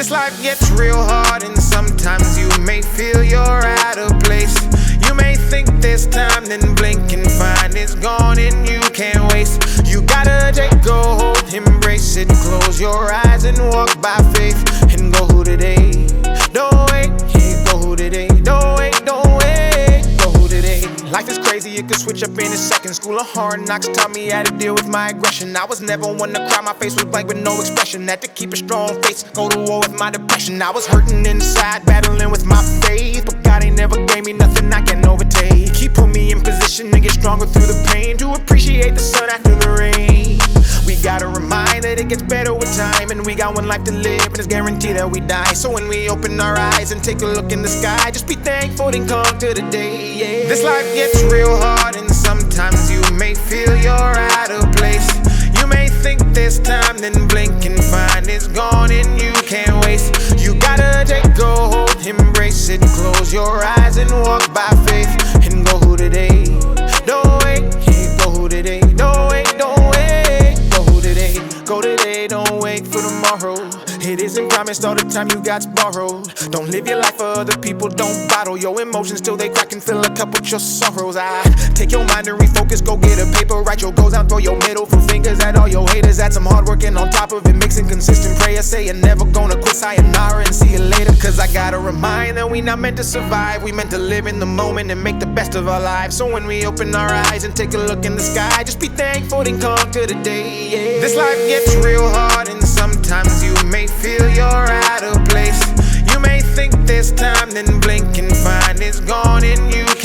This life gets real hard and sometimes you may feel you're out of place. You may think there's time, then blink and find it's gone and you can't waste. You gotta take a hold, embrace it, close your eyes and walk by faith. And go who today, don't wait, yeah, go who today, don't wait, go who today. Life is crazy, it could switch up in a second. School of hard knocks taught me how to deal with my aggression. I was never one to cry, my face was blank with no expression. Had to keep a strong face, go to war with my depression. I was hurting inside, battling with my faith, but God ain't never gave me nothing I can overtake. He put me in position to get stronger through the pain, to appreciate the sun after the rain. We gotta remind that it gets better with time, and we got one life to live, and it's guaranteed that we die. So when we open our eyes and take a look in the sky, just be thankful and conquer the day, yeah. This life gets real hard and sometimes you may feel you're out of place. You may think there's time, then blink and find it's gone and you can't waste. You gotta take a hold, embrace it, close your eyes and walk by faith. And go who today, don't wait, yeah, go who today, don't wait, go who today, go today, don't wait for tomorrow. It isn't promised all the time, you got's borrowed. Don't live your life for other people, don't bottle your emotions till they crack and fill a cup with your sorrows. Take your mind and refocus, go get a paper, write your goals down, throw your middle fingers at all your haters. Add some hard work and on top of it, mixing consistent prayer. Say you're never gonna quit, sayonara and see you later. Cause I gotta remind that we not meant to survive, we meant to live in the moment and make the best of our lives. So when we open our eyes and take a look in the sky, just be thankful and conquer the day, yeah. This life gets real hard and sometimes you may feel you're out of place. You may think there's time, then blink and find it's gone and you